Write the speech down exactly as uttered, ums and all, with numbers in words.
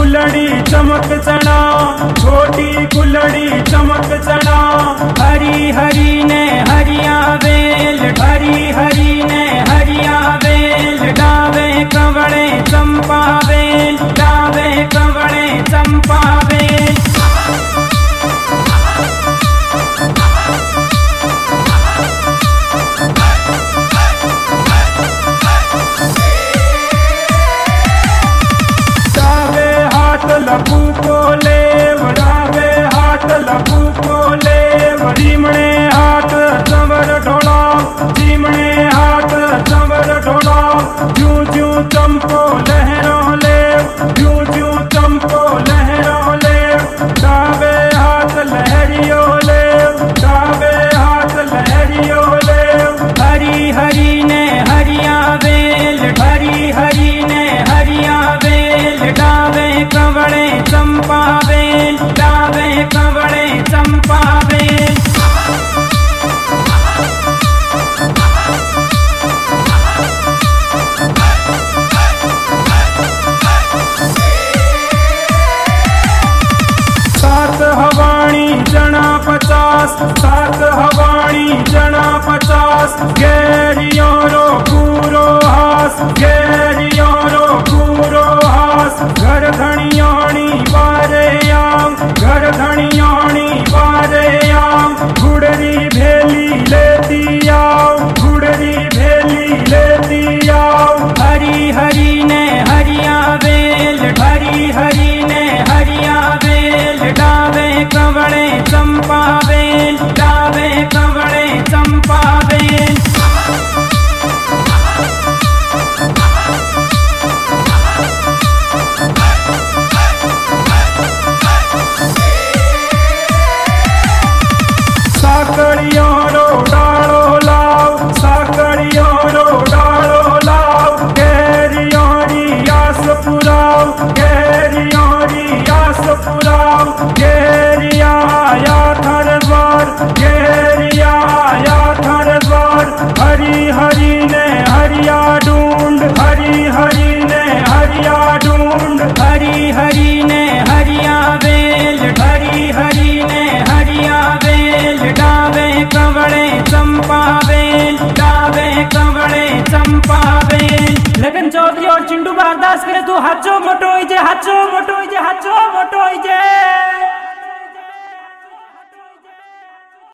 कुलड़ी चमक चढ़ा, छोटी कुलड़ी चमक चढ़ा। हरी हरी ने हरिया वेल, हरी हरी ने हरिया वेल। डावे कवड़े चंपा वेल, डावे कवड़े चंपा वेल। लपू को लेव, डावे हाथ लपू को लेव। जीमणे हाथ चंवर ढोला, जीमणे हाथ चंवर ढोला। जूं जूं चंपो लहरों लेव, जूं जूं चंपो लहरों लेव। डावे हाथ लहरियो लेव, डावे हाथ लहरियो लेव। हरी हरी ने हरिया वेल, हरी हरी ने हरिया वेल। डावे कवड़े चंपा वेल, डावे कवड़े चंपा वेल। सात हवाणी जना पचास, सात हवाणी जना पचास। गेरियों रो पूरो हास, गेरियों रो पूरो हास। घर धनियाणी बारे आम, घर धनियाणी बारे आम। गुड़री भेली लेती आओ, गुड़री भेली लेती आओ। हरी हरी ने हरिया वेल, हरी हरी ने हरिया वेल। डावे कवड़े चंपा वेल, डावे कवड़े चंपा वेल। साकड़ियों रो डालो लाओ, साकड़ियों रो डालो लाओ। गेरियों री आस पुराओ, गेरियों री आस पुराओ। गेरिया आया थार द्वार, गेरिया आया थार द्वार। हरी हरी ने हरिया ढूंढ, हरी हरी ने हरिया ढूंढ। हरी हरी ने हरिया वेल, हरी हरी ने हरिया वेल। डावे कवड़े चंपा वेल, डावे कवड़े चंपा वेल। लगन चौधरी और चिंटू बारदास करे तू हाचो मोटो जे, हाचो मोटो जे, हाचो मोटो जे।